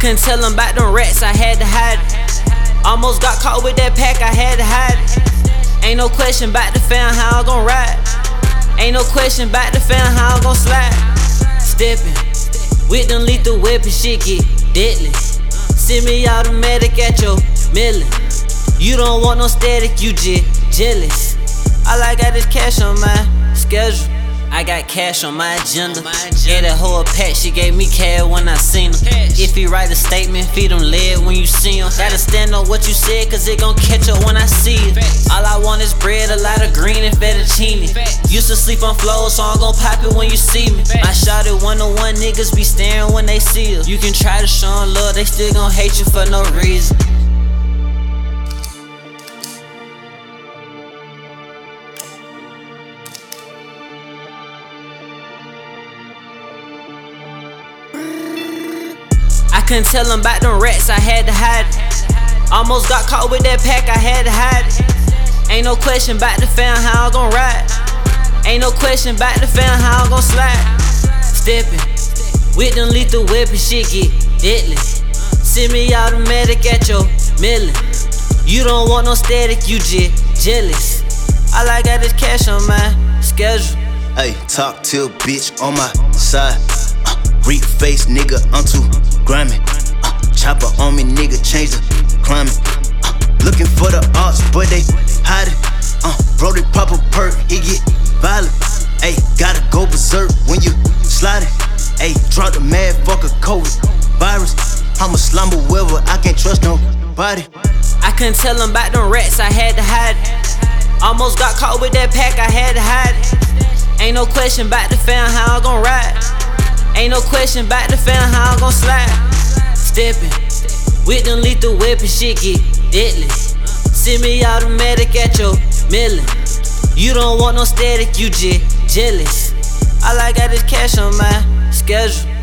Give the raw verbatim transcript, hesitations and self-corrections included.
couldn't tell them about them rats, I had to hide it. Almost got caught with that pack, I had to hide it. Ain't no question about the fam, how I'm gon' ride. Ain't no question about the fam, how I'm gon' slide. Steppin' with them lethal weapons, shit get deadly. Send me automatic at your millin'. You don't want no static, you just jealous. All I got is cash on my schedule. I got cash on my agenda. Yeah, that whole pack, she gave me cash when I seen her. If he write a statement, feed him lead when you see him. Gotta stand on what you said, cause it gon' catch up when I see it. All I want is bread, a lot of green and fettuccine. Used to sleep on floors, so I'm gon' pop it when you see me. I shot it one on one, niggas be staring when they see us. You can try to show 'em love, they still gon' hate you for no reason. I couldn't tell them about them rats, I had to hide it. Almost got caught with that pack, I had to hide it. Ain't no question about the fam, how I'm gon' ride. Ain't no question about the fam, how I'm gon' slide. Steppin' with them lethal weapons, shit get deadly. Send me automatic at your millin'. You don't want no static, you just jealous. All I got is cash on my schedule. Hey, talk to a bitch on my side. Uh, read face, nigga, I'm too grimy. Uh, chopper on me, nigga, change the climate. Uh, looking for the odds, but they hide it. Uh, Brody pop a perk, he get violent. Ayy, gotta go berserk when you slide it. Ayy, drop the mad fucker COVID virus. I'm a slumber weaver, I can't trust nobody. I couldn't tell them about them rats, I had to hide it. Almost got caught with that pack, I had to hide it. Ain't no question about the fam, how I'm gon' ride. Ain't no question about the fam, how I'm gon' slide. Steppin' with them lethal weapons, shit get deadly. Send me automatic at your millin'. You don't want no static, you just jealous. All I got is cash on my schedule.